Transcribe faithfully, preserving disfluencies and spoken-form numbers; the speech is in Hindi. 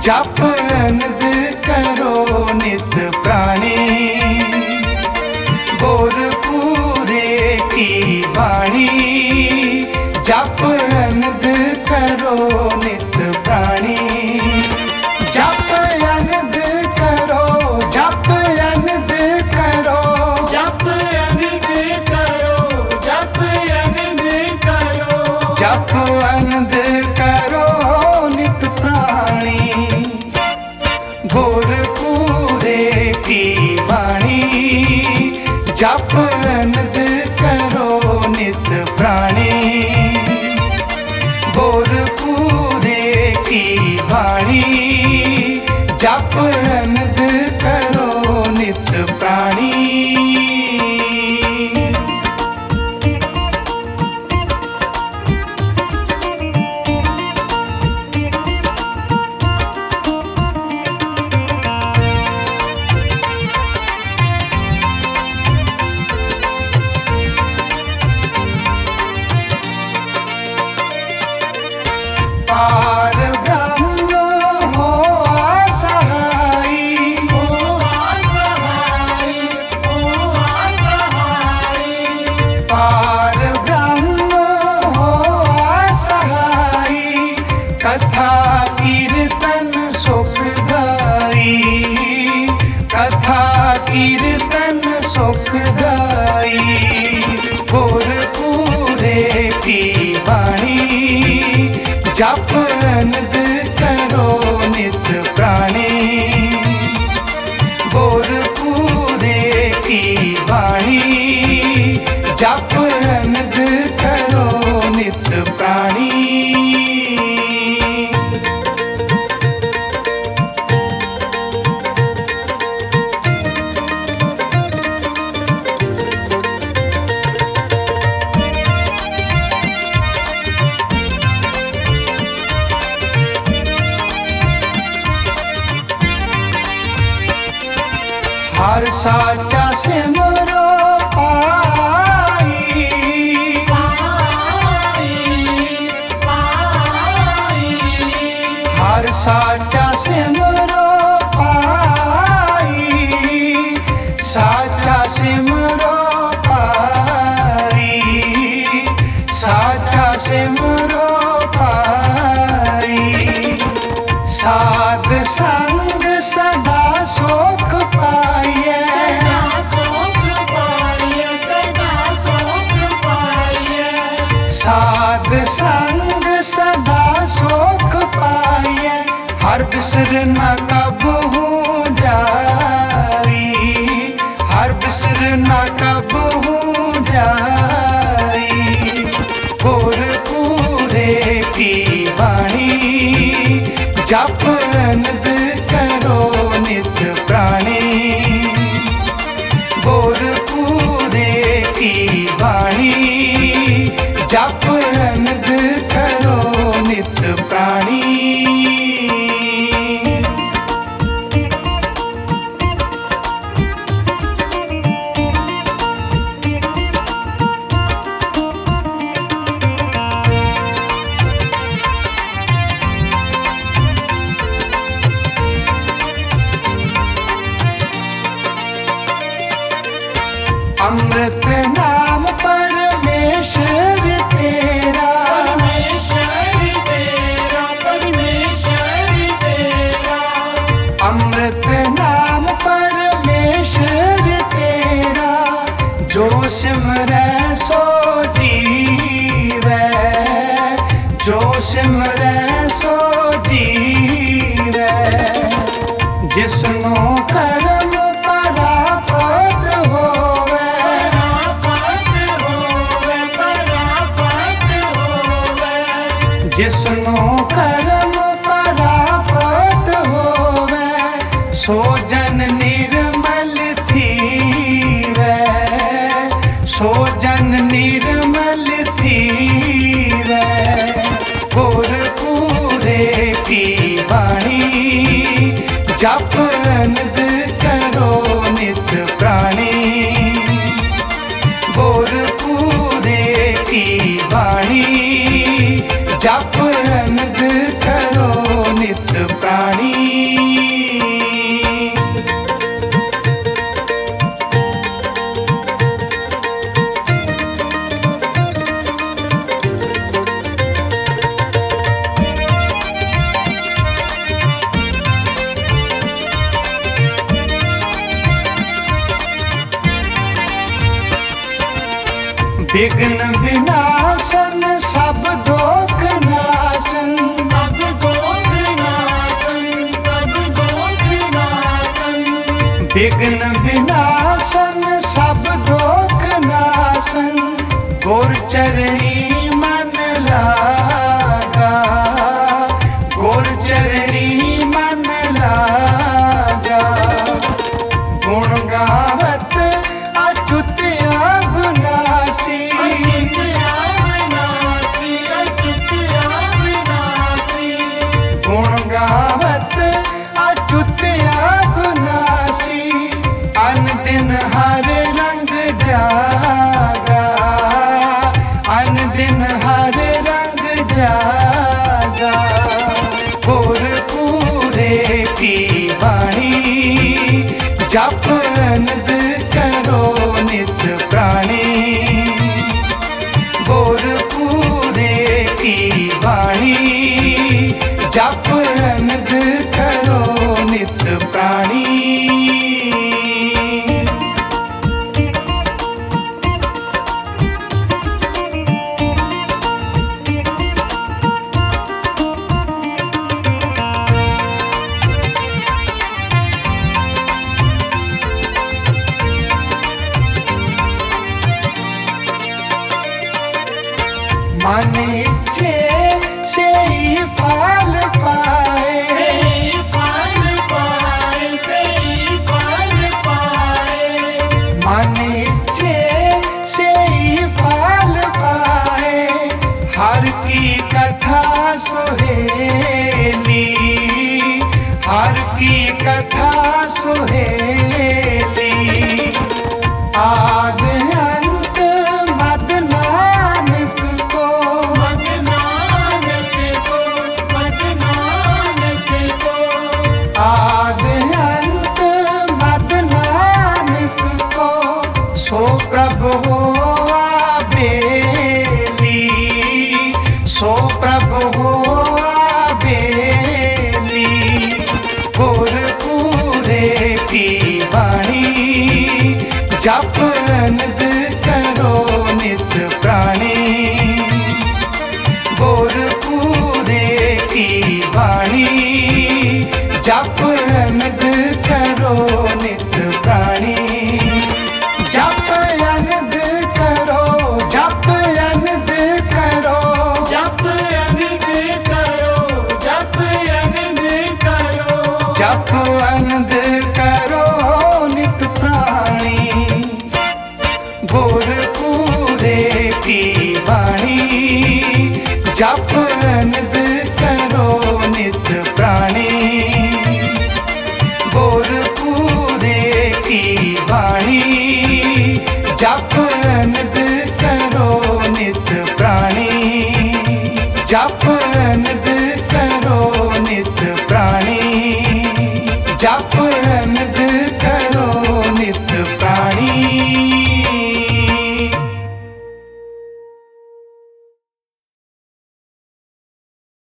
जप अनद करो नित प्राणी, गुरपुरे की वाणी। जप अनद करो नित प्राणी, जप अनद करो, जप अनद करो, जप अनद करो, जप अनद करो, जप अनद करो नित प्राणी, गुरपुरे की वाणी। जप अनद करो नित प्राणी, गुरपुरे की वाणी। जप अनद करो नित प्राणी। पार ब्रह्म हो असहाई, ओ असहाय, ओ असहाय। पार ब्रह्म हो असहाई। कथा कीर्तन सुखदाई, कथा कीर्तन सुखदाई। गुरपुरे की वाणी, जप अनद करो नित प्राणी, गुरपुरे की वाणी। जप अनद करो नित प्राणी। हर साचा सिमरो पाई, हर साचा सिमरो पाई, साचा सिमरो पाई, साचा सिमरो पाई। साध संग सदा सुख पाइए, सदा सुख पाइए, सदा सुख पाइए। साध संग सदा सुख पाइए। हर बिसर न कबहू जाई, हर बिसर न कबहू जाई। गुरपुरे की वाणी, जप अनद करो नित प्राणी, गुरपुरे की वाणी। जप अनद करो नित प्राणी। अमृत नाम परमेश्वर तेरा, परमेश्वर तेरा, परमेश्वर तेरा। अमृत नाम परमेश्वर तेरा। जो सिमरै सो जीवै, जो सिमरै सो जीवै। जिसनो कर्म परापत होवै, परापत होवे, परापत होवे। जिसनो कर्म परापत होवै। सो जन निर्मल थीवै, सो जन निर्मल थीवै। गुरपुरे की वाणी, जप अनद करो नित प्राणी, गुरपुरे की वाणी। जप अनद करो नित प्राणी। विघ्न विनाशन सब दोख नाशन सब दोख नाशन सब दोख नाशन विघ्न विनाशन सब दोख नाशन गुर चरणी मन लागा गुर चरणी मन लागा गुण गावत अच्युत अविनाशी अच्युत अविनाशी अच्युत अविनाशी गुण गावत अच्युत अविनाशी अन दिन हर रंग जागा अन दिन हर रंग जागा गुर पूरे की वाणी जप अनंद करो नित प्राणी गुर पूरे की वाणी जप अनंद करो नित प्राणी। मन इच्छे से ही फल पाए से फल पाए से फल पाए मन इच्छे से ही फल पाए हर की कथा सुहेली हर की कथा सुहेली आद अंत मद नानक को मद नानक को मद नानक को आद अंत मद नानक को सो प्रभु हो आबेली सो प्रभु हो आबेली गुर पूरे की वाणी जप अनंद करो नित प्राणी गुर पूरे की वाणी जप अनंद करो नित प्राणी जप अनंद करो जप अनंद करो जप अनंद करो जप अनंद करो जप अनंद करो नित प्राणी गुर पूरे की वाणी जप अनंद करो नित प्राणी गुर पूरे की वाणी जप अनंद करो नित प्राणी जप अनंद करो नित प्राणी जप अनंद